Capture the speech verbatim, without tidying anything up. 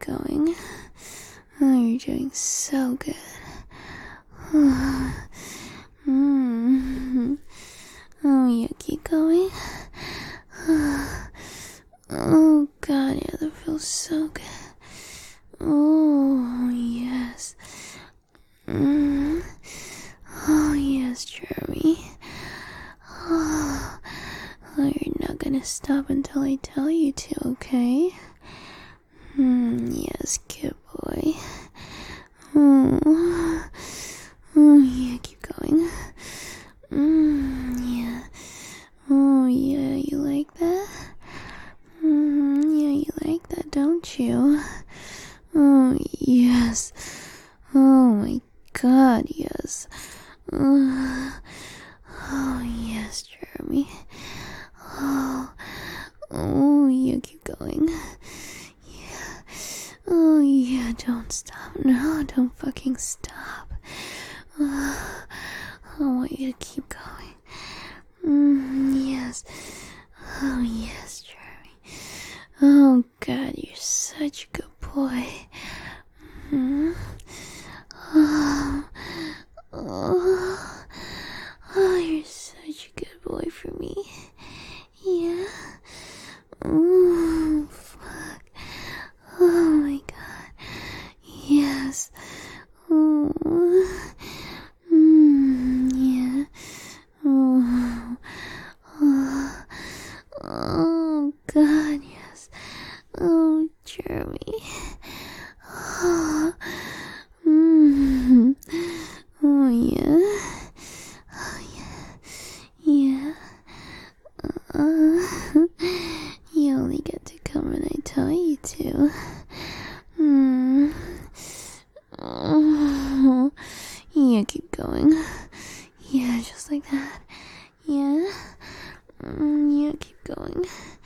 going. Oh, you're doing so good. mm. Oh, yeah, keep going. Oh, God, yeah, that feels so good. Oh, yes. Mm. Oh, yes, Jeremy. Oh, oh, you're not gonna stop until I tell you to, okay? Hmm, yes, good boy. Oh, oh yeah, keep going. Mm, yeah. Oh, yeah, you like that? Mm, yeah, you like that, don't you? Oh, yes. Oh, my God, yes. Oh, oh yes, Jeremy. Oh, oh, yeah, keep going. Yeah. Oh, yeah, don't stop. No, don't fucking stop. Oh, I want you to keep going. Mm, yes. Oh, yes, Jeremy. Oh, God, you're such a good boy. Mm-hmm. Oh, oh, oh, you're such a good boy for me. Yeah. Oh, fuck. Oh my God. Yes. Oh. Mm, yeah. Oh. Oh. Oh, God, yes. Oh, Jeremy. Oh. Mm. Oh, yeah. Oh, yeah. Yeah. Uh, you only get to come when I tell you to. Hmm. Oh, yeah, keep going. Yeah, just like that. Yeah. Mm, yeah, keep going.